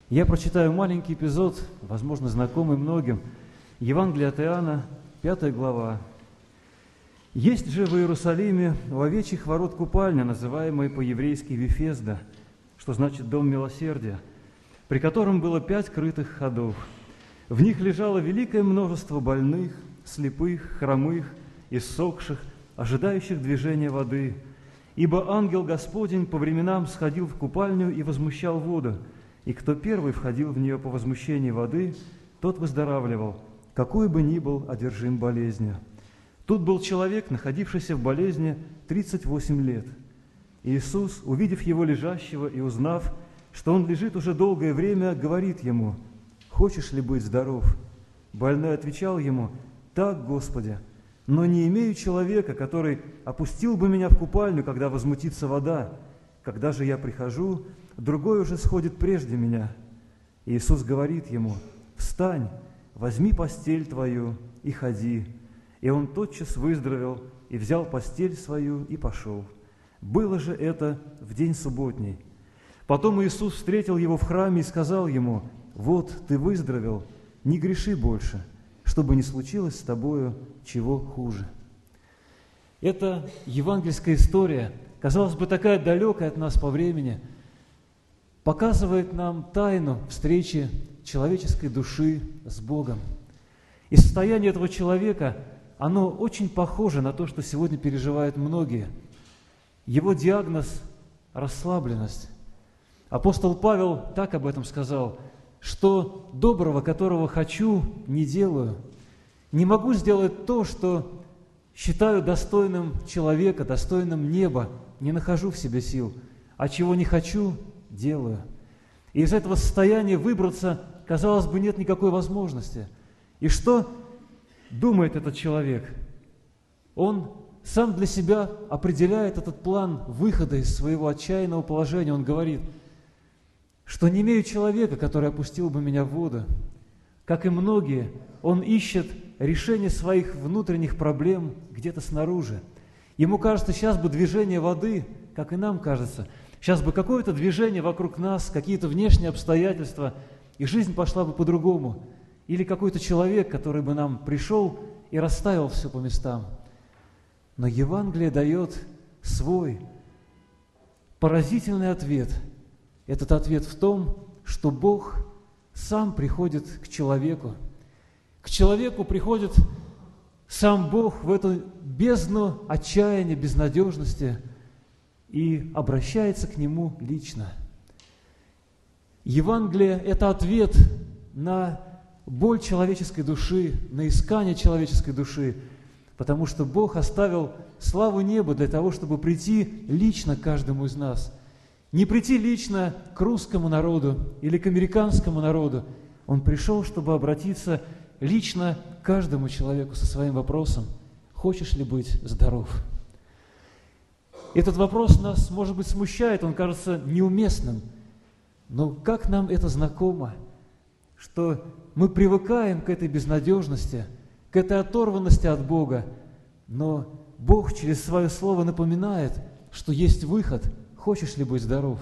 Я прочитаю маленький эпизод, возможно, знакомый многим. Евангелие от Иоанна, 5 глава. «Есть же в Иерусалиме у овечьих ворот купальня, называемая по-еврейски Вифезда, что значит «дом милосердия», при котором было 5 крытых ходов. В них лежало великое множество больных, слепых, хромых, иссохших, ожидающих движения воды. Ибо ангел Господень по временам сходил в купальню и возмущал воду, и кто первый входил в нее по возмущении воды, тот выздоравливал, какой бы ни был одержим болезнью. Тут был человек, находившийся в болезни 38 лет. Иисус, увидев его лежащего и узнав, что он лежит уже долгое время, говорит ему: «Хочешь ли быть здоров?» Больной отвечал ему: «Так, Господи, но не имею человека, который опустил бы меня в купальню, когда возмутится вода. Когда же я прихожу, другой уже сходит прежде меня». Иисус говорит ему: «Встань, возьми постель твою и ходи». И он тотчас выздоровел и взял постель свою и пошел. Было же это в день субботний. Потом Иисус встретил его в храме и сказал ему: «Вот ты выздоровел, не греши больше, чтобы не случилось с тобою чего хуже». Это евангельская история, казалось бы, такая далекая от нас по времени, показывает нам тайну встречи человеческой души с Богом. И состояние этого человека, оно очень похоже на то, что сегодня переживают многие. Его диагноз – расслабленность. Апостол Павел так об этом сказал, что доброго, которого хочу, не делаю. Не могу сделать то, что считаю достойным человека, достойным неба, не нахожу в себе сил, а чего не хочу, делаю. И из этого состояния выбраться, казалось бы, нет никакой возможности. И что думает этот человек? Он сам для себя определяет этот план выхода из своего отчаянного положения. Он говорит, что не имею человека, который опустил бы меня в воду. Как и многие, он ищет решение своих внутренних проблем где-то снаружи. Ему кажется, сейчас бы движение воды, как и нам кажется, сейчас бы какое-то движение вокруг нас, какие-то внешние обстоятельства, и жизнь пошла бы по-другому. Или какой-то человек, который бы нам пришел и расставил все по местам. Но Евангелие дает свой поразительный ответ. Этот ответ в том, что Бог сам приходит к человеку. К человеку приходит сам Бог в эту бездну отчаяния, безнадежности и обращается к нему лично. Евангелие – это ответ на боль человеческой души, на искание человеческой души, потому что Бог оставил славу неба для того, чтобы прийти лично к каждому из нас. Не прийти лично к русскому народу или к американскому народу. Он пришел, чтобы обратиться лично к каждому человеку со своим вопросом: «Хочешь ли быть здоров?» Этот вопрос нас, может быть, смущает, он кажется неуместным. Но как нам это знакомо, что мы привыкаем к этой безнадежности, к этой оторванности от Бога, но Бог через Свое Слово напоминает, что есть выход. Хочешь ли быть здоров?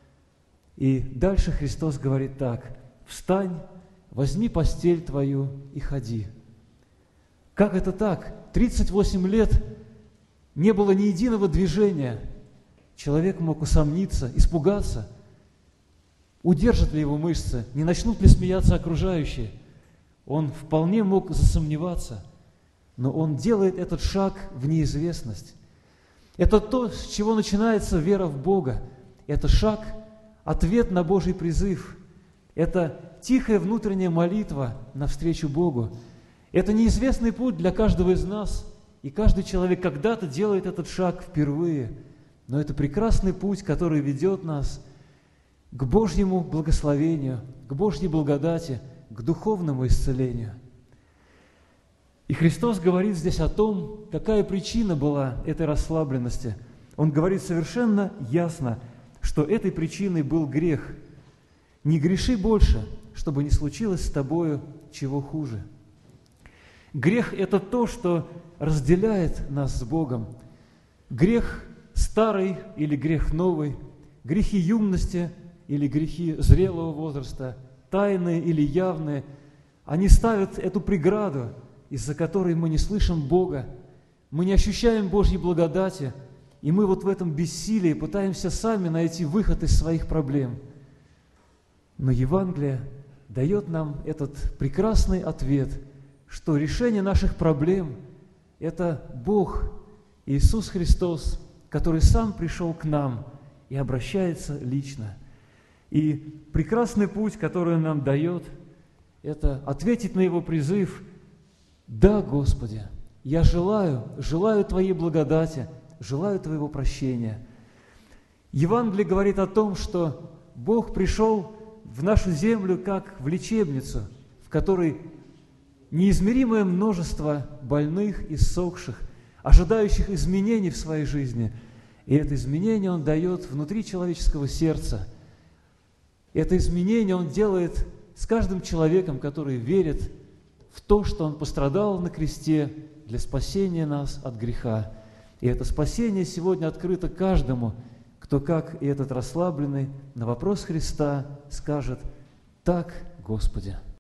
И дальше Христос говорит так: «Встань, возьми постель твою и ходи». Как это так? 38 лет не было ни единого движения. Человек мог усомниться, испугаться. Удержат ли его мышцы? Не начнут ли смеяться окружающие? Он вполне мог засомневаться, но он делает этот шаг в неизвестность. Это то, с чего начинается вера в Бога. Это шаг, ответ на Божий призыв. Это тихая внутренняя молитва навстречу Богу. Это неизвестный путь для каждого из нас, и каждый человек когда-то делает этот шаг впервые. Но это прекрасный путь, который ведет нас к Божьему благословению, к Божьей благодати, к духовному исцелению. И Христос говорит здесь о том, какая причина была этой расслабленности. Он говорит совершенно ясно, что этой причиной был грех. «Не греши больше, чтобы не случилось с тобою чего хуже». Грех – это то, что разделяет нас с Богом. Грех старый или грех новый, грехи юности, или грехи зрелого возраста, тайные или явные, они ставят эту преграду, из-за которой мы не слышим Бога, мы не ощущаем Божьей благодати, и мы вот в этом бессилии пытаемся сами найти выход из своих проблем. Но Евангелие дает нам этот прекрасный ответ, что решение наших проблем – это Бог, Иисус Христос, который сам пришел к нам и обращается лично. И прекрасный путь, который Он нам дает, это ответить на Его призыв: «Да, Господи, я желаю Твоей благодати, желаю Твоего прощения». Евангелие говорит о том, что Бог пришел в нашу землю как в лечебницу, в которой неизмеримое множество больных и иссохших, ожидающих изменений в своей жизни. И это изменение Он дает внутри человеческого сердца. Это изменение Он делает с каждым человеком, который верит в то, что Он пострадал на кресте для спасения нас от греха. И это спасение сегодня открыто каждому, кто, как и этот расслабленный, на вопрос Христа скажет: «Так, Господи».